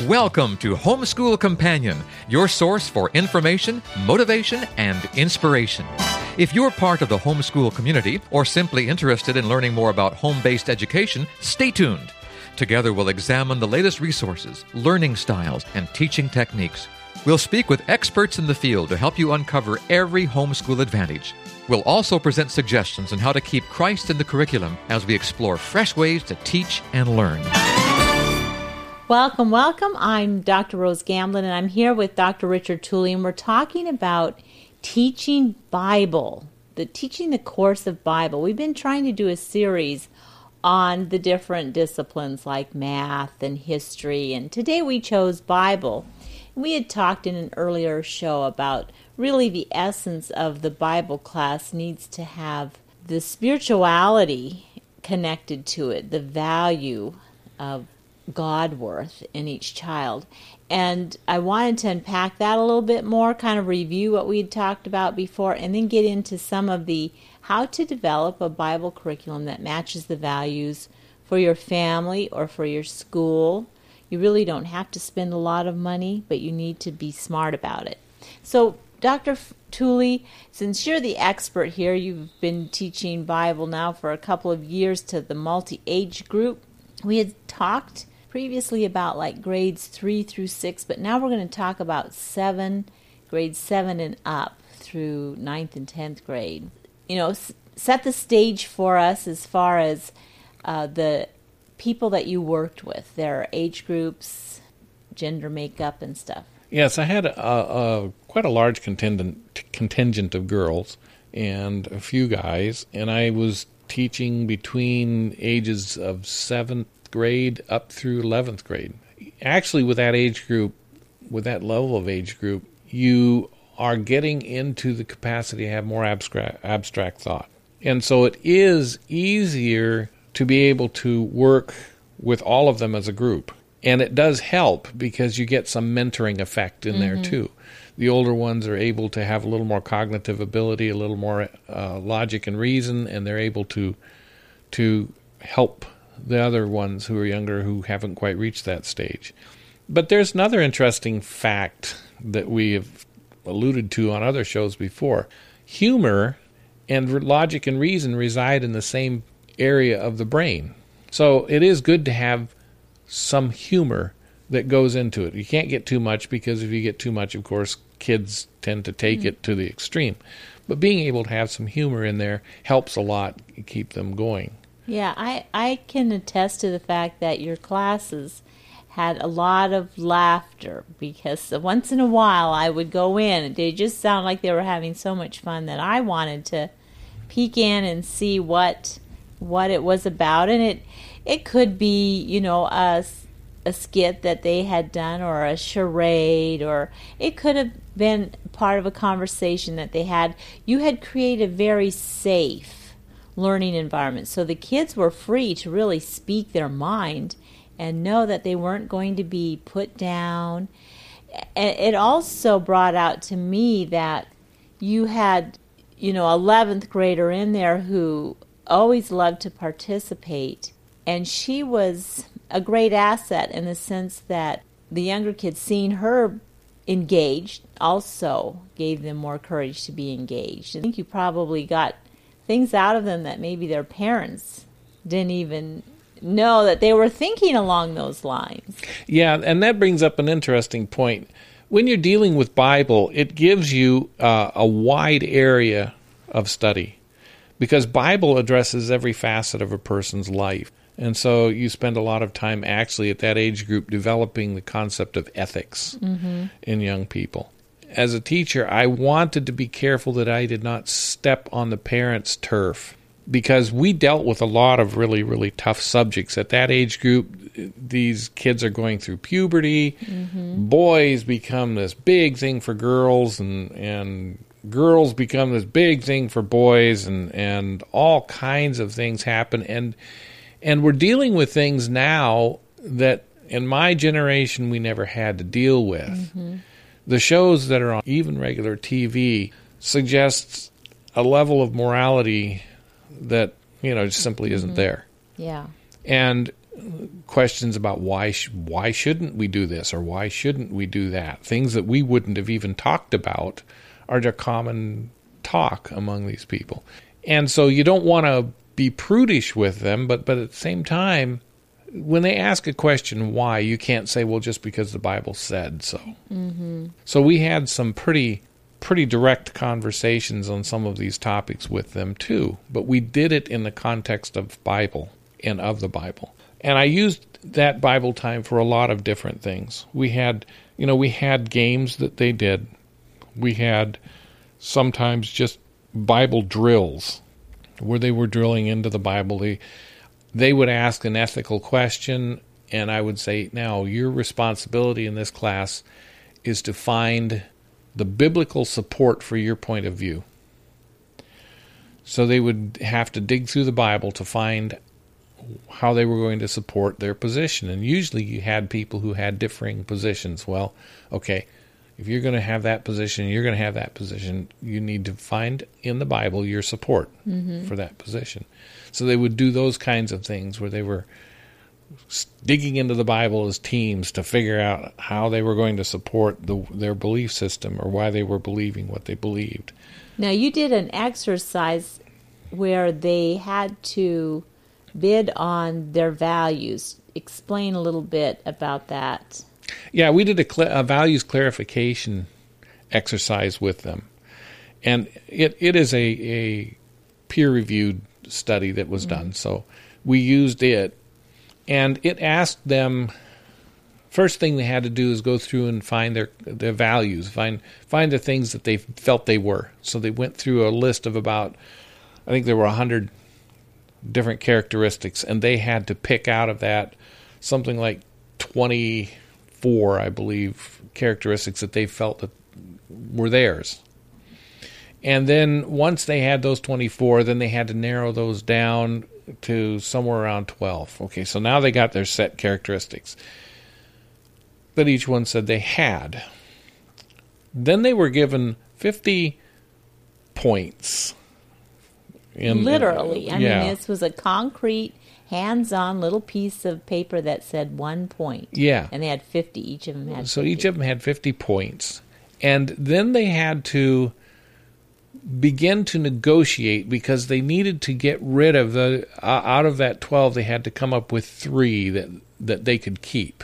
Welcome to Homeschool Companion, your source for information, motivation, and inspiration. If you're part of the homeschool community or simply interested in learning more about home-based education, stay tuned. Together we'll examine the latest resources, learning styles, and teaching techniques. We'll speak with experts in the field to help you uncover every homeschool advantage. We'll also present suggestions on how to keep Christ in the curriculum as we explore fresh ways to teach and learn. Welcome, welcome. I'm Dr. Rose Gamblin, and I'm here with Dr. Richard Tooley, and we're talking about teaching Bible, teaching the course of Bible. We've been trying to do a series on the different disciplines like math and history, and today we chose Bible. We had talked in an earlier show about really the essence of the Bible class needs to have the spirituality connected to it, the value of God worth in each child. And I wanted to unpack that a little bit more, kind of review what we had talked about before, and then get into some of the how to develop a Bible curriculum that matches the values for your family or for your school. You really don't have to spend a lot of money, but you need to be smart about it. So, Dr. Tooley, since you're the expert here, you've been teaching Bible now for a couple of years to the multi-age group. We had talked previously about like grades 3 through 6, but now we're going to talk about grades 7 and up through 9th and 10th grade. You know, set the stage for us as far as the people that you worked with, their age groups, gender makeup, and stuff. Yes, I had quite a large contingent of girls and a few guys, and I was teaching between ages of 7th grade up through 11th grade. Actually, with that age group, with that level of age group, you are getting into the capacity to have more abstract thought. And so it is easier to be able to work with all of them as a group. And it does help because you get some mentoring effect in there too. The older ones are able to have a little more cognitive ability, a little more logic and reason, and they're able to help the other ones who are younger who haven't quite reached that stage. But there's another interesting fact that we have alluded to on other shows before. Humor and logic and reason reside in the same area of the brain. So it is good to have some humor that goes into it. You can't get too much because if you get too much, of course, kids tend to take it to the extreme. But being able to have some humor in there helps a lot keep them going. Yeah, I can attest to the fact that your classes had a lot of laughter because once in a while I would go in and they just sound like they were having so much fun that I wanted to peek in and see what it was about. And it could be, you know, a skit that they had done or a charade, or it could have been part of a conversation that they had. You had created a very safe learning environment. So the kids were free to really speak their mind and know that they weren't going to be put down. It also brought out to me that you had, you know, 11th grader in there who always loved to participate. And she was a great asset in the sense that the younger kids seeing her engaged also gave them more courage to be engaged. I think you probably got things out of them that maybe their parents didn't even know that they were thinking along those lines. Yeah, and that brings up an interesting point. When you're dealing with Bible, it gives you a wide area of study because Bible addresses every facet of a person's life. And so you spend a lot of time actually at that age group developing the concept of ethics in young people. As a teacher, I wanted to be careful that I did not step on the parents' turf because we dealt with a lot of really, really tough subjects. At that age group, these kids are going through puberty. Boys become this big thing for girls, and girls become this big thing for boys, and all kinds of things happen. And we're dealing with things now that in my generation we never had to deal with. The shows that are on even regular TV suggests a level of morality that, you know, just simply isn't there. Yeah. And questions about why shouldn't we do this or why shouldn't we do that. Things that we wouldn't have even talked about are the common talk among these people. And so you don't want to be prudish with them, but at the same time, when they ask a question why, you can't say, well, just because the Bible said so. Mm-hmm. So we had some pretty direct conversations on some of these topics with them too, but we did it in the context of Bible and of the Bible. And I used that Bible time for a lot of different things. We had games that they did. We had sometimes just Bible drills where they were drilling into the Bible. They would ask an ethical question, and I would say, now, your responsibility in this class is to find the biblical support for your point of view. So they would have to dig through the Bible to find how they were going to support their position. And usually you had people who had differing positions. Well, okay, if you're going to have that position, you're going to have that position, you need to find in the Bible your support for that position. So they would do those kinds of things where they were digging into the Bible as teams to figure out how they were going to support their belief system or why they were believing what they believed. Now, you did an exercise where they had to bid on their values. Explain a little bit about that. Yeah, we did a values clarification exercise with them. And it is a peer-reviewed study that was done. So we used it. And it asked them, first thing they had to do is go through and find their values, find the things that they felt they were. So they went through a list of about, I think there were 100 different characteristics, and they had to pick out of that something like 24, I believe, characteristics that they felt that were theirs. And then once they had those 24, then they had to narrow those down to somewhere around 12. Okay, so now they got their set characteristics that each one said they had. Then they were given 50 points. Literally. I mean, this was a concrete, hands-on little piece of paper that said 1 point. Yeah. And they had 50. Each of them had 50. So each of them had 50 points. And then they had to begin to negotiate because they needed to get rid of out of that 12, they had to come up with 3 that they could keep.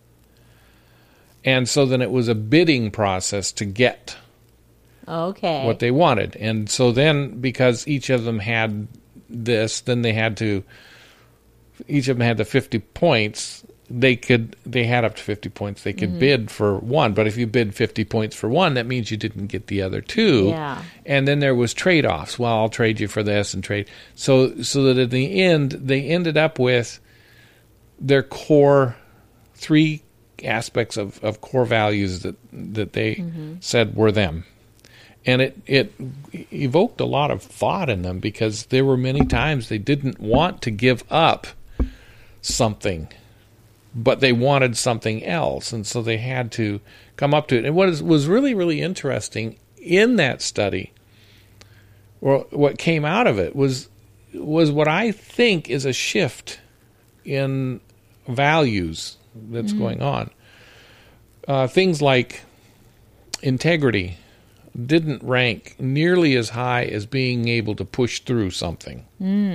And so then it was a bidding process to get what they wanted. And so then, because each of them had this, then each of them had the 50 points. They had up to 50 points. They could bid for one, but if you bid 50 points for one, that means you didn't get the other 2. Yeah. And then there was trade-offs. Well, I'll trade you for this and trade. So that in the end, they ended up with their core 3 aspects of core values that they said were them. And it evoked a lot of thought in them because there were many times they didn't want to give up something, but they wanted something else, and so they had to come up to it. And what was really, really interesting in that study, or what came out of it, was what I think is a shift in values that's going on. Things like integrity didn't rank nearly as high as being able to push through something.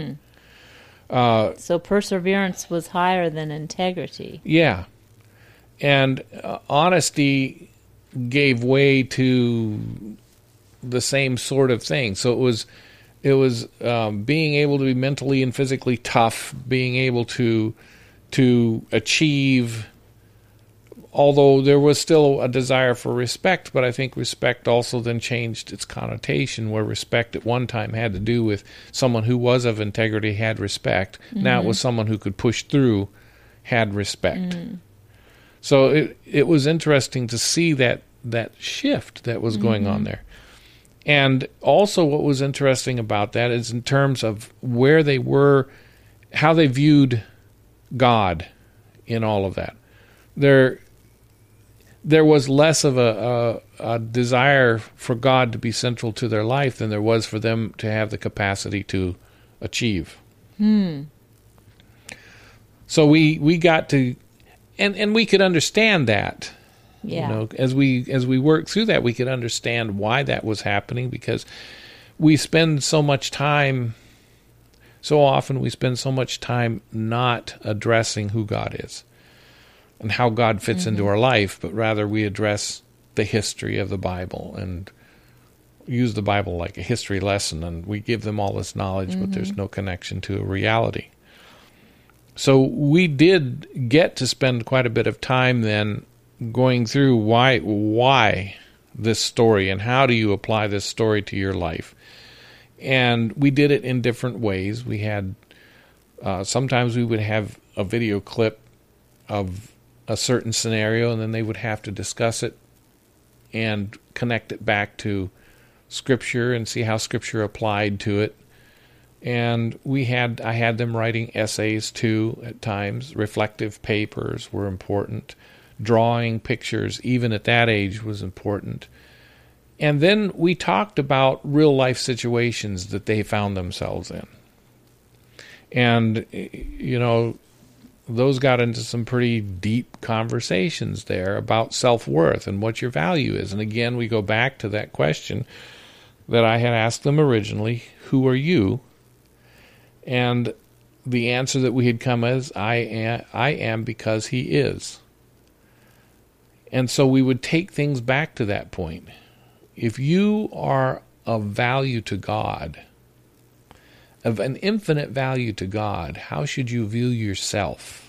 So perseverance was higher than integrity. Yeah. And honesty gave way to the same sort of thing. So it was being able to be mentally and physically tough, being able to achieve, although there was still a desire for respect, but I think respect also then changed its connotation, where respect at one time had to do with someone who was of integrity had respect. Now it was someone who could push through had respect. So it was interesting to see that shift that was going on there. And also what was interesting about that is in terms of where they were, how they viewed God in all of that. There was less of a desire for God to be central to their life than there was for them to have the capacity to achieve. So we got to, and we could understand that. Yeah. You know, as we work through that, we could understand why that was happening, because we spend so much time, so often we spend so much time not addressing who God is and how God fits into our life, but rather we address the history of the Bible and use the Bible like a history lesson, and we give them all this knowledge, but there's no connection to a reality. So we did get to spend quite a bit of time then going through why this story and how do you apply this story to your life. And we did it in different ways. We had, sometimes we would have a video clip of a certain scenario, and then they would have to discuss it and connect it back to Scripture and see how Scripture applied to it. And I had them writing essays too at times. Reflective papers were important. Drawing pictures, even at that age, was important. And then we talked about real life situations that they found themselves in. And, you know, those got into some pretty deep conversations there about self-worth and what your value is. And again, we go back to that question that I had asked them originally, who are you? And the answer that we had come as, I am because he is. And so we would take things back to that point. If you are of value to God, of an infinite value to God, how should you view yourself?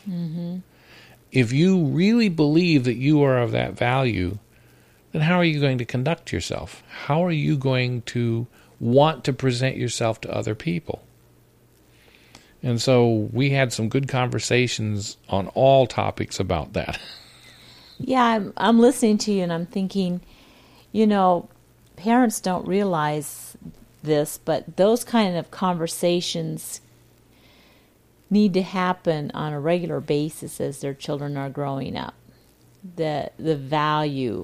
If you really believe that you are of that value, then how are you going to conduct yourself? How are you going to want to present yourself to other people? And so we had some good conversations on all topics about that. Yeah, I'm listening to you and I'm thinking, you know, parents don't realize this, but those kind of conversations need to happen on a regular basis as their children are growing up. The value,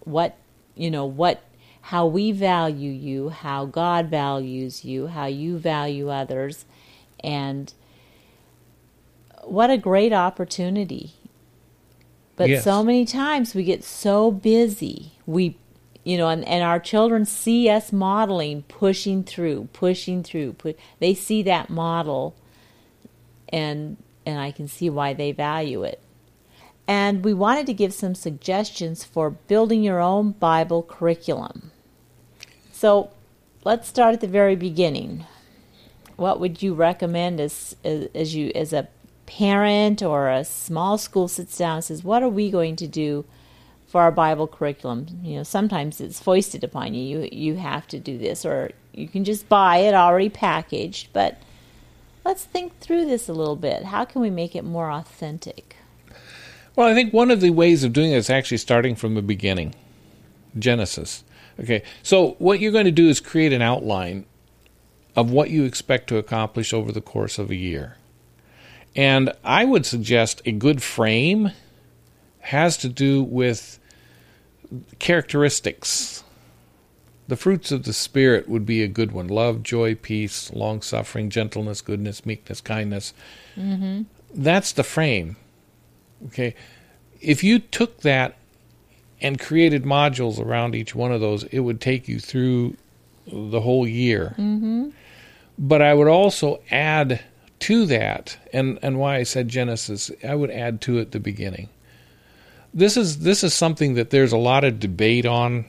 how we value you, how God values you, how you value others, and what a great opportunity. But yes. So many times we get so busy, and our children see us modeling, pushing through. They see that model, and I can see why they value it. And we wanted to give some suggestions for building your own Bible curriculum. So let's start at the very beginning. What would you recommend as a parent or a small school sits down and says, what are we going to do for our Bible curriculum? You know, sometimes it's foisted upon you. You have to do this, or you can just buy it already packaged. But let's think through this a little bit. How can we make it more authentic? Well, I think one of the ways of doing it is actually starting from the beginning, Genesis. Okay, so what you're going to do is create an outline of what you expect to accomplish over the course of a year. And I would suggest a good frame has to do with characteristics. The fruits of the Spirit would be a good one. Love, joy, peace, long-suffering, gentleness, goodness, meekness, kindness. Mm-hmm. That's the frame. Okay, if you took that and created modules around each one of those, it would take you through the whole year. Mm-hmm. But I would also add to that, and why I said Genesis, I would add to it the beginning. This is something that there's a lot of debate on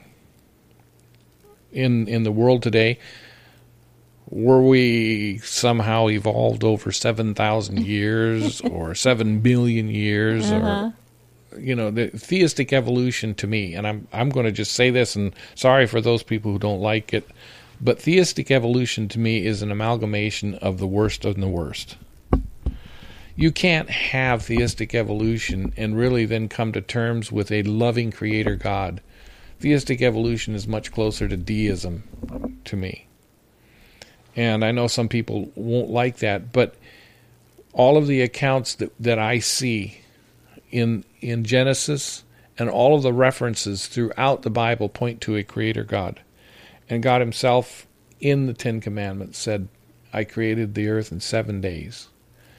in the world today. Were we somehow evolved over 7,000 years or 7 billion years? Or, the theistic evolution to me, and I'm going to just say this, and sorry for those people who don't like it, but theistic evolution to me is an amalgamation of the worst of the worst. You can't have theistic evolution and really then come to terms with a loving creator God. Theistic evolution is much closer to deism to me. And I know some people won't like that, but all of the accounts that I see in Genesis and all of the references throughout the Bible point to a creator God. And God himself in the Ten Commandments said, I created the earth in 7 days.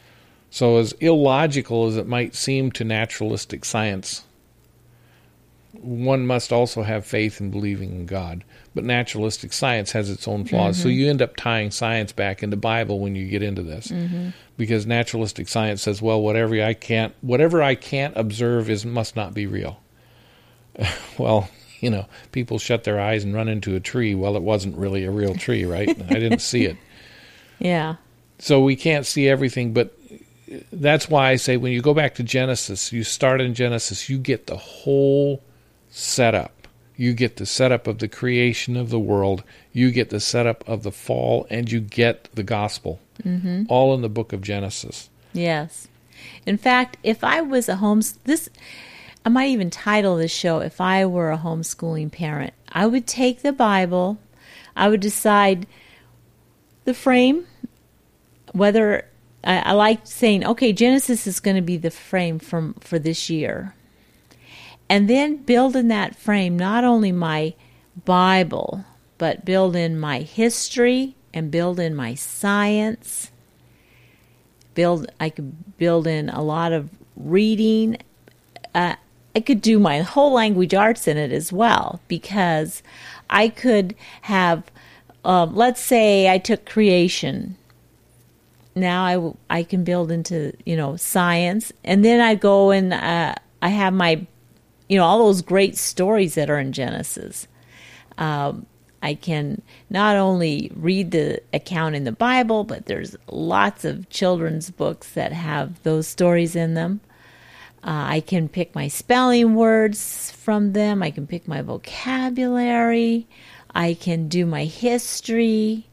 So as illogical as it might seem to naturalistic science, one must also have faith in believing in God. But naturalistic science has its own flaws. So you end up tying science back into Bible when you get into this. Because naturalistic science says, well, whatever I can't observe must not be real. Well, people shut their eyes and run into a tree. Well, it wasn't really a real tree, right? I didn't see it. Yeah. So we can't see everything, but that's why I say when you go back to Genesis, you start in Genesis, you get the whole setup. You get the setup of the creation of the world. You get the setup of the fall, and you get the gospel. All in the book of Genesis. Yes. In fact, if I was I might even title this show, If I Were a Homeschooling Parent. I would take the Bible, I would decide the frame, whether I like saying, okay, Genesis is going to be the frame for this year. And then build in that frame not only my Bible, but build in my history and build in my science. I could build in a lot of reading. I could do my whole language arts in it as well, because I could have, let's say I took creation. Now I can build into, science. And then I go and I have my, all those great stories that are in Genesis. I can not only read the account in the Bible, but there's lots of children's books that have those stories in them. I can pick my spelling words from them. I can pick my vocabulary. I can do my history.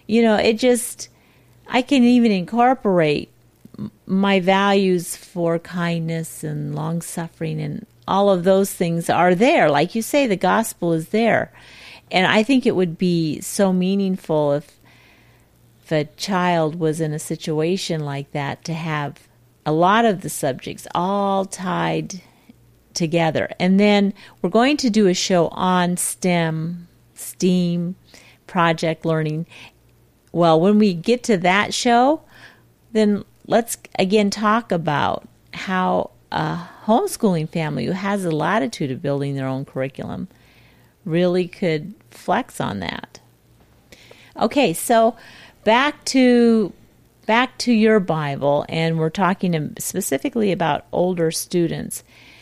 I can even incorporate my values for kindness and long-suffering, and all of those things are there. Like you say, the gospel is there. And I think it would be so meaningful if a child was in a situation like that, to have a lot of the subjects all tied together. And then we're going to do a show on STEM, project learning. Well, when we get to that show, then let's again talk about how a homeschooling family who has the latitude of building their own curriculum really could flex on that. Okay, so back to your Bible, and we're talking specifically about older students.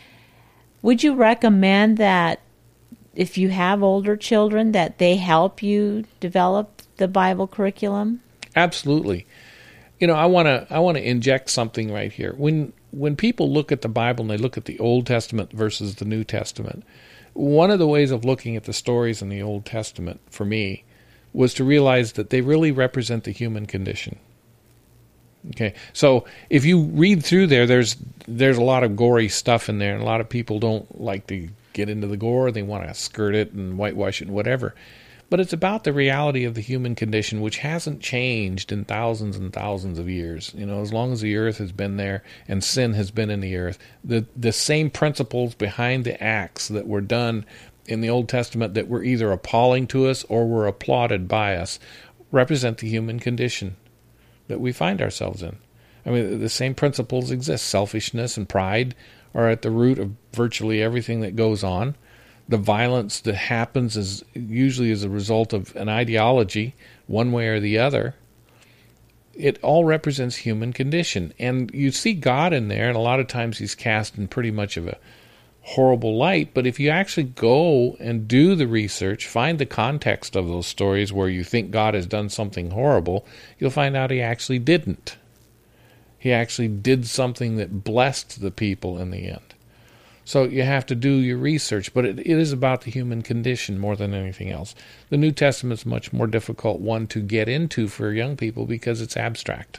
Would you recommend that if you have older children that they help you develop the Bible curriculum? Absolutely. I want to inject something right here. When people look at the Bible and they look at the Old Testament versus the New Testament, one of the ways of looking at the stories in the Old Testament, for me, was to realize that they really represent the human condition. Okay, so if you read through there's a lot of gory stuff in there, and a lot of people don't like to get into the gore. They want to skirt it and whitewash it and whatever. But it's about the reality of the human condition, which hasn't changed in thousands and thousands of years. As long as the earth has been there and sin has been in the earth, the same principles behind the acts that were done in the Old Testament that were either appalling to us or were applauded by us represent the human condition that we find ourselves in. I mean, the same principles exist. Selfishness and pride are at the root of virtually everything that goes on. The violence that happens is usually as a result of an ideology, one way or the other. It all represents human condition. And you see God in there, and a lot of times he's cast in pretty much of a horrible light. But if you actually go and do the research, find the context of those stories where you think God has done something horrible, you'll find out he actually didn't. He actually did something that blessed the people in the end. So you have to do your research, but it is about the human condition more than anything else. The New Testament is a much more difficult one to get into for young people because it's abstract.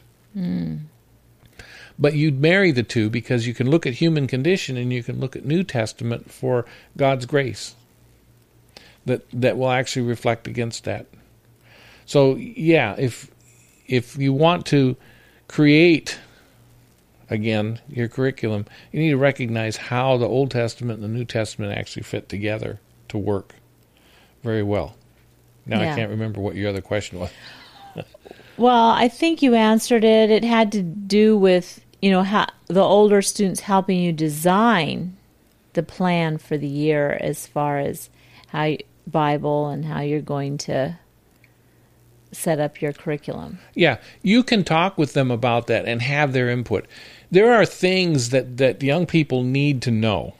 But you'd marry the two because you can look at human condition and you can look at New Testament for God's grace that will actually reflect against that. So yeah, if you want to create, again, your curriculum, you need to recognize how the Old Testament and the New Testament actually fit together to work very well. Now I can't remember what your other question was. Well, I think you answered it. It had to do with, how the older students helping you design the plan for the year as far as Bible and how you're going to set up your curriculum. Yeah, you can talk with them about that and have their input. There are things that young people need to know,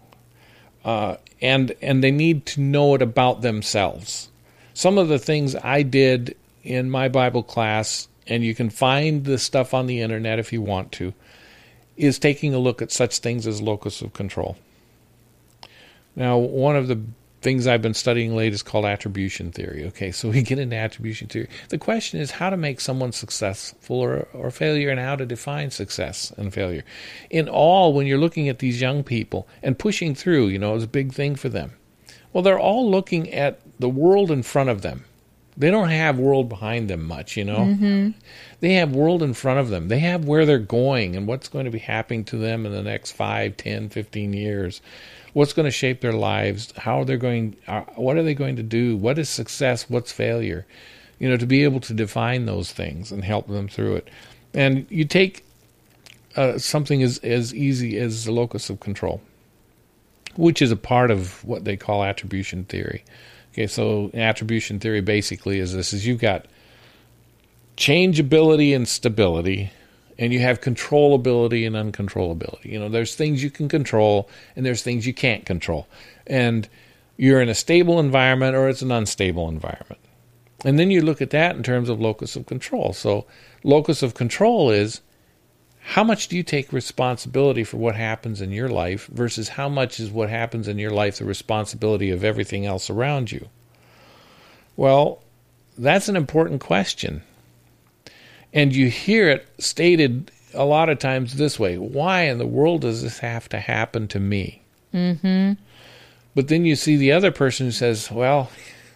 and they need to know it about themselves. Some of the things I did in my Bible class, and you can find the stuff on the internet if you want to, is taking a look at such things as locus of control. Now, one of the things I've been studying late is called attribution theory. Okay, so we get into attribution theory. The question is how to make someone successful or failure, and how to define success and failure. In all, when you're looking at these young people and pushing through, is a big thing for them. Well, they're all looking at the world in front of them. They don't have world behind them much, Mm-hmm. They have world in front of them. They have where they're going and what's going to be happening to them in the next 5, 10, 15 years. What's going to shape their lives? How are they going? What are they going to do? What is success? What's failure? To be able to define those things and help them through it. And you take something as easy as the locus of control, which is a part of what they call attribution theory. Okay, so attribution theory basically is this: is you've got changeability and stability, and you have controllability and uncontrollability. There's things you can control, and there's things you can't control. And you're in a stable environment or it's an unstable environment. And then you look at that in terms of locus of control. So locus of control is how much do you take responsibility for what happens in your life versus how much is what happens in your life the responsibility of everything else around you? Well, that's an important question. And you hear it stated a lot of times this way: why in the world does this have to happen to me? Mm-hmm. But then you see the other person who says, well,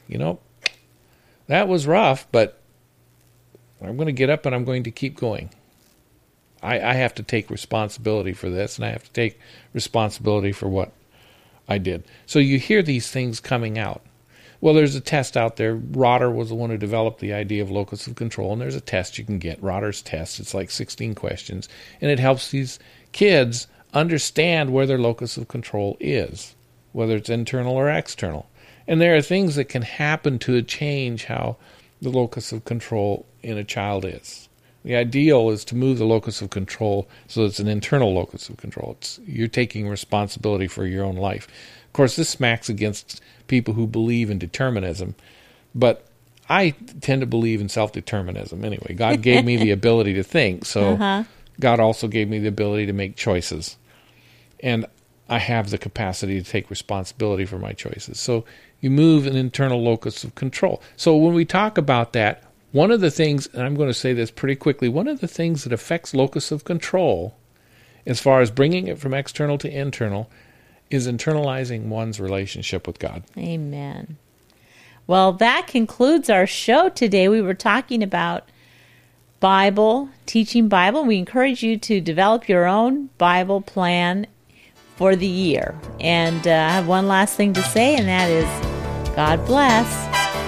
that was rough, but I'm going to get up and I'm going to keep going. I have to take responsibility for this, and I have to take responsibility for what I did. So you hear these things coming out. Well, there's a test out there. Rotter was the one who developed the idea of locus of control, and there's a test you can get, Rotter's test. It's like 16 questions, and it helps these kids understand where their locus of control is, whether it's internal or external. And there are things that can happen to change how the locus of control in a child is. The ideal is to move the locus of control so it's an internal locus of control. You're taking responsibility for your own life. Of course, this smacks against people who believe in determinism, but I tend to believe in self-determinism anyway. God gave me the ability to think, so God also gave me the ability to make choices. And I have the capacity to take responsibility for my choices. So you move an internal locus of control. So when we talk about that, one of the things, and I'm going to say this pretty quickly, one of the things that affects locus of control, as far as bringing it from external to internal, is internalizing one's relationship with God. Amen. Well, that concludes our show today. We were talking about Bible, teaching Bible. We encourage you to develop your own Bible plan for the year. And I have one last thing to say, and that is, God bless.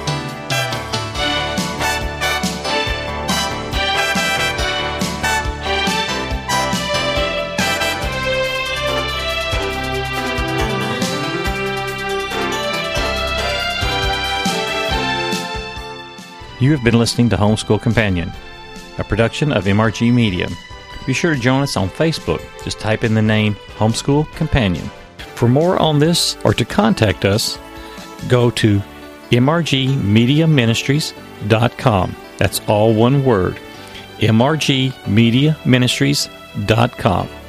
You have been listening to Homeschool Companion, a production of MRG Media. Be sure to join us on Facebook. Just type in the name Homeschool Companion. For more on this or to contact us, go to mrgmediaministries.com. That's all one word, mrgmediaministries.com.